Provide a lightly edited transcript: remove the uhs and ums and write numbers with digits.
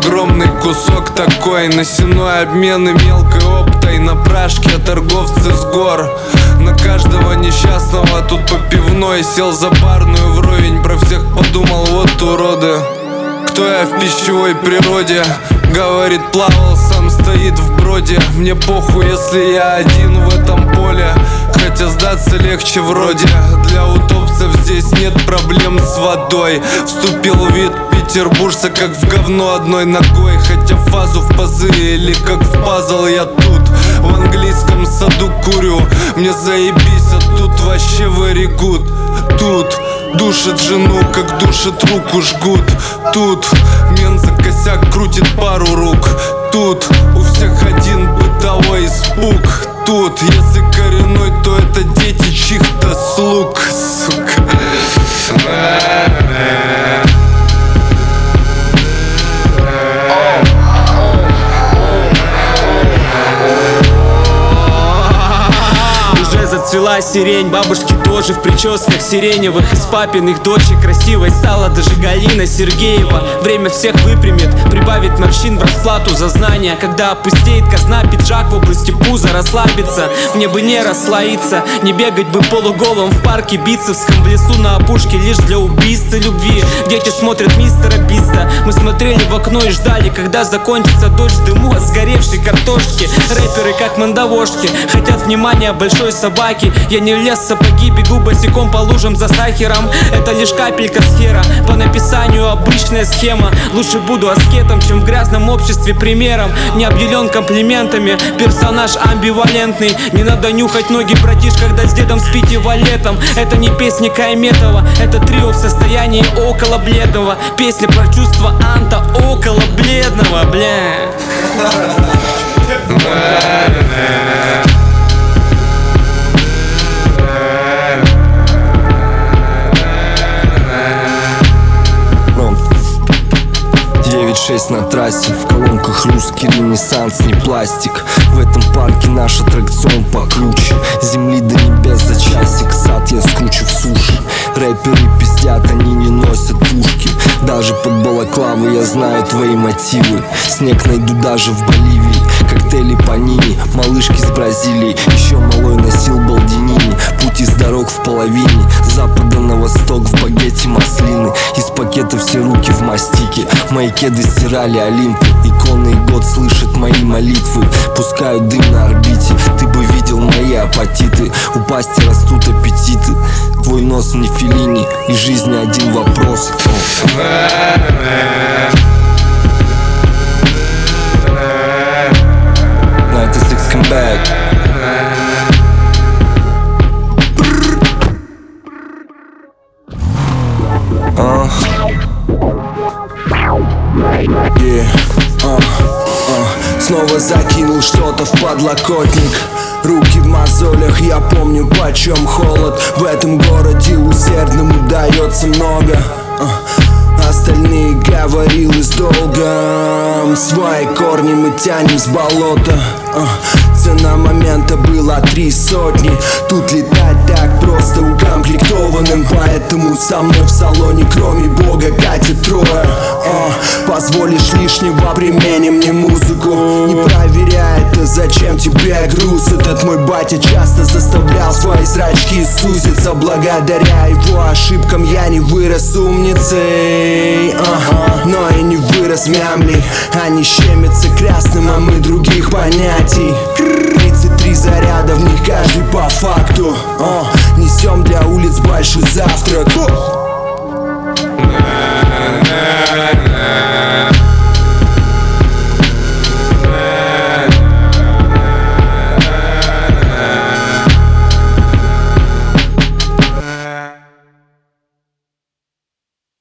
огромный кусок такой. На сеной обмены мелкой оптой, на прашке торговцы с гор. На каждого несчастного тут по пивной. Сел за барную вровень, про всех подумал, вот уроды. Кто я в пищевой природе? Говорит, плавал, сам стоит в броде. Мне похуй, если я один в этом поле, хотя сдаться легче вроде. Для утопцев здесь нет проблем с водой. Вступил в вид петербуржца, как в говно одной ногой. Хотя фазу в пазы или как в пазл я тут. В английском саду курю, мне заебись, а тут вообще very good. Тут душит жену, как душит руку жгут. Тут мент за косяк крутит пару рук. Тут у всех один бытовой испуг. Тут, если коренной, то это дети чьих-то слуг, сука. Зацвела сирень, бабушки тоже в прическах сиреневых. Из папиных дочек красивой стала даже Галина Сергеева. Время всех выпрямит, прибавит морщин в расплату за знания. Когда опустеет казна, пиджак в области пуза расслабится. Мне бы не расслоиться, не бегать бы полуголым в парке Битцевском, в лесу на опушке лишь для убийства любви. Дети смотрят мистера Биста. Мы смотрели в окно и ждали, когда закончится дождь в дыму от сгоревшей картошки. Рэперы как мандавошки хотят внимания большой собаки. Я не влез в сапоги, бегу босиком по лужам за сахаром. Это лишь капелька сфера, по написанию обычная схема. Лучше буду аскетом, чем в грязном обществе примером. Не обделен комплиментами, персонаж амбивалентный. Не надо нюхать ноги, братиш, когда с дедом спите валетом. Это не песня Кайметова, это трио в состоянии около бледного. Песня про чувство Анта около бледного, бля. На трассе, в колонках русский ренессанс, не пластик. В этом парке наш аттракцион покруче. Земли до небес за часик, сад я скручу в суши. Рэперы пиздят, они не носят пушки. Даже под балаклавы я знаю твои мотивы. Снег найду даже в Боливии. Коктейли панини, малышки с Бразилии. Еще малой носил балдинини. Путь из дорог в половине, с запада на восток в багете маслины. Из пакета все руки в мастике. Мои кеды стирали Олимпы. Иконы и год слышат мои молитвы. Пускают дым на орбите. Ты бы видел мои апатиты. У пасти растут аппетиты. Твой нос не Феллини, и жизни один вопрос. Now the six come back. Снова закинул что-то в подлокотник. Руки в мозолях, я помню, почем холод. В этом городе усердному дается много. Остальные говорилось долго. Свои корни мы тянем с болота. Цена момента была 300. Тут летать так просто укомплектованным. Поэтому со мной в салоне кроме бога катит трое. Позволишь лишнего, применим мне музыку. Не проверяй это, зачем тебе груз. Этот мой батя часто заставлял свои зрачки сузиться. Благодаря его ошибкам я не вырос умницей. Но и не вырос мямли. Они щемятся красным, а мы других понятий. 33 заряда, в них каждый по факту. Несем для улиц большой завтрак.